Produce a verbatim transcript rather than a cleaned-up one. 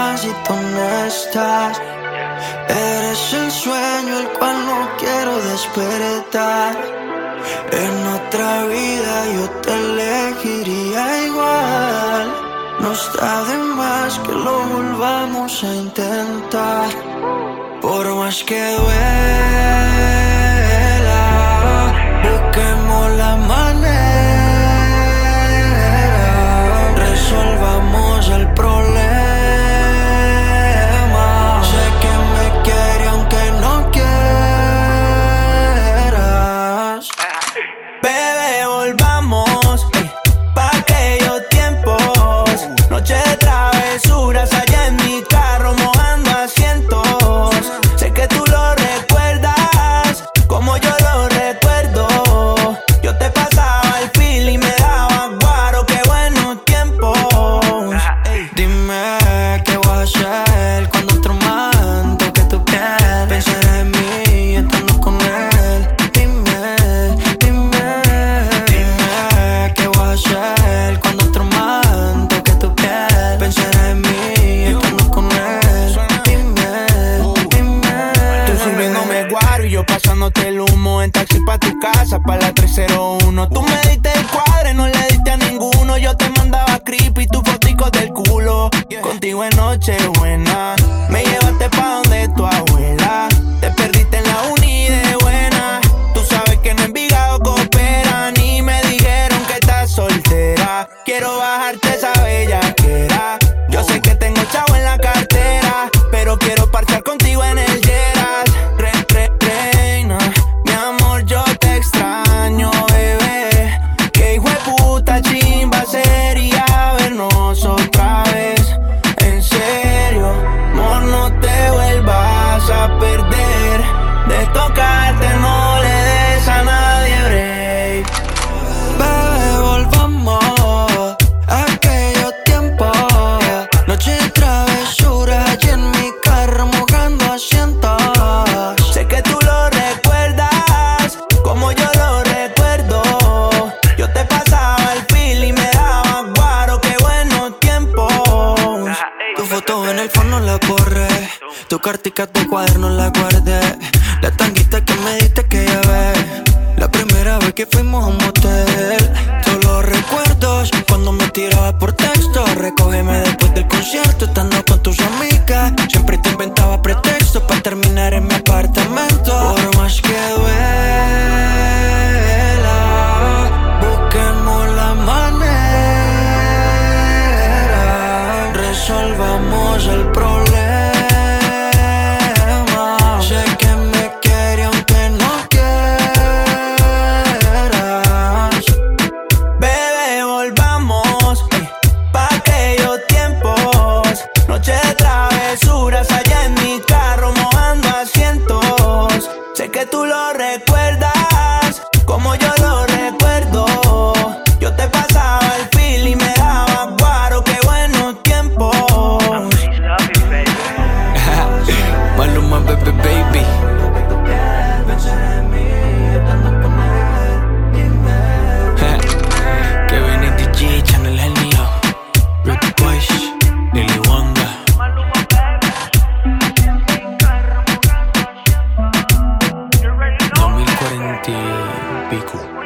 más y tú no estás. Eres el sueño el cual no quiero despertar. En otra vida yo te elegiría igual. No está de más que lo volvamos a intentar. Por más que duela, busquemos la manera, resolvamos el problema. Sé que me quiere aunque no quieras. Bebé, volvamos pa' aquellos tiempos. Noche de travesuras allá en mi carro mojando asientos. Sé que tú lo recuerdas como yo lo recuerdo. Yo te pasaba el feel y me daba guaro. Qué buenos tiempos. Dime qué voy a hacer cuando otro man toque tu piel. Pensaré en mí estando con él. Dime, dime, dime qué voy a hacer cuando otro man toque tu piel. Pensaré en mí estando con él. Dime, dime. Tú sirviéndome guaro y yo pasándote el humo en taxi pa' tu casa, pa' la tres cero uno. Tú me diste el cuadre, no le diste a ninguno. Yo te mandaba creepy, tu fotico del culo. Contigo en Nochebuena me llevaste pa' donde tu abuela. Te perdiste en la uni de buena. Tú sabes que en Envigado cooperan y me dijeron que estás soltera. Quiero bajarte esa bellaquera. Yo sé que tengo chavo en la cartera, pero quiero parchar contigo en el Geras. Re, re, reina, mi amor, yo te extraño, bebé. Que hijo de puta chimba sería vernos otra vez. En serio, amor, no te vuelvas a perder. De tocarte no le des a nadie break. Bebé, volvamos a aquellos tiempos. Noche de travesuras allí en mi carro mojando asientos. Sé que tú lo recuerdas como yo lo recuerdo. Yo te pasaba el feel y me daba guaro. Qué buenos tiempos. Tu foto en el phone no la borré. Tu cartica, tu cuaderno la guardé. La tanguita que me diste que llevé. La primera vez que fuimos a un motel. Todos los recuerdos cuando me tiraba por texto. Recógeme después del concierto estando con tus amigas. Siempre te inventaba pretextos para terminar en mi apartamento. Por más que duela, busquemos la manera, resolvamos el problema. Sé que me quiere aunque no quieras. Bebé, volvamos pa' aquellos tiempos. Noche de travesuras allá en mi carro mojando asientos. Sé que tú lo recuerdas como yo lo recuerdo. Yo te pasaba el feel y me daba guaro. Qué buenos tiempos. Maluma, baby, baby. Kevin y D J, Channel Genio, Rick Boys, Lily Wanda. dos mil cuarenta y pico.